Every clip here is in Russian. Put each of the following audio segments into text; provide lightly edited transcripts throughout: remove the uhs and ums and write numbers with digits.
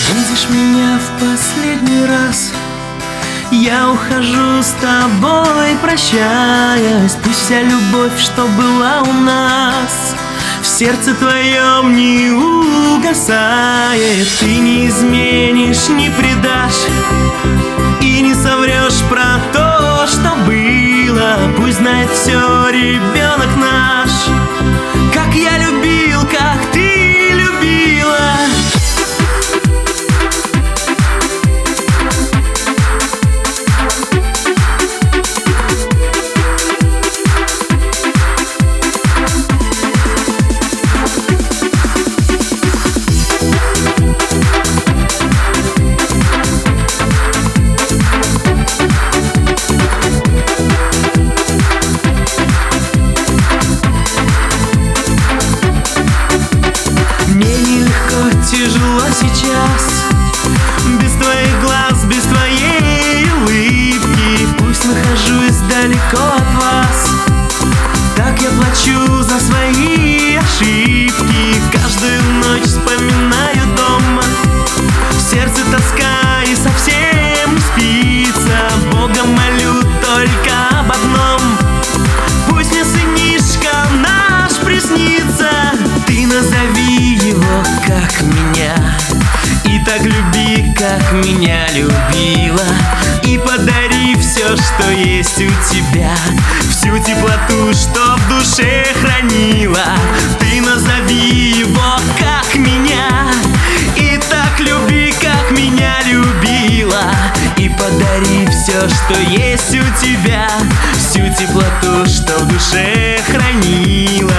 Видишь меня в последний раз, я ухожу с тобой, прощаясь. Пусть вся любовь, что была у нас, в сердце твоем не угасает. Ты не изменишь, не предашь и не соврешь про то, что было. Пусть знает все ребенок наш, как я любил, как ты любила. Тяжело сейчас, без твоих глаз, без твоей улыбки. Пусть нахожусь далеко от вас, так я плачу за свои ошибки. Каждую ночь вспоминаю дома, в сердце тоска и совсем не спится. Бога молю только об одном: пусть мне сынишка наш приснится. Ты назови его, как меня, и так люби, как меня любила. И подари все, что есть у тебя, всю теплоту, что в душе хранила. Ты назови его, как меня, и так люби, как меня любила. И подари все, что есть у тебя, всю теплоту, что в душе хранила.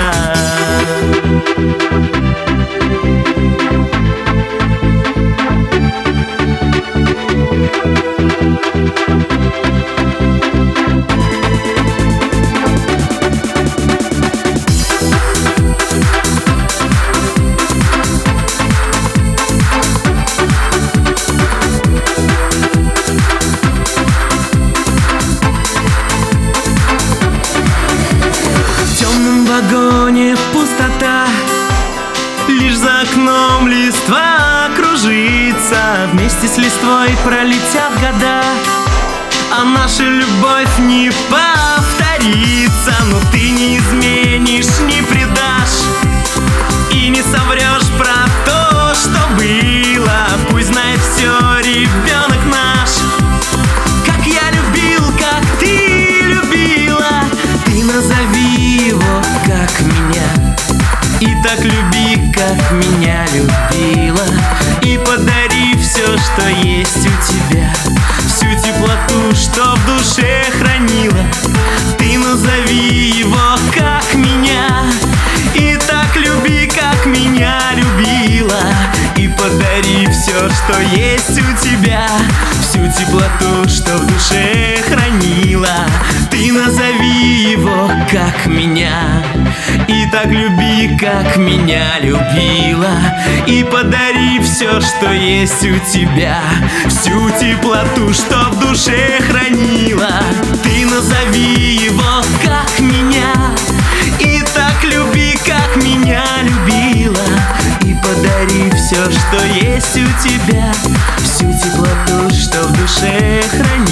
В вагоне пустота, лишь за окном листва кружится. Вместе с листвой пролетят года, а наша любовь не повторится. Но ты не изменишь, не предашь и не соврешь про то, что было. Пусть знает все ребенок наш, как я любил, как ты любила. Ты назови его, как меня, и так люби, как меня любила. И подари все, что есть у тебя, всю теплоту, что в душе хранила. Ты назови его, как меня, и так люби, как меня любила. И подари все, что есть у тебя, всю теплоту, что в душе хранила. Ты назови его, как меня, и так люби, как меня любила. И подари все, что есть у тебя, всю теплоту, что в душе хранила. Ты назови его, как меня, и так люби, как меня любила. И подари все, что есть у тебя, всю теплоту, что в душе хранила.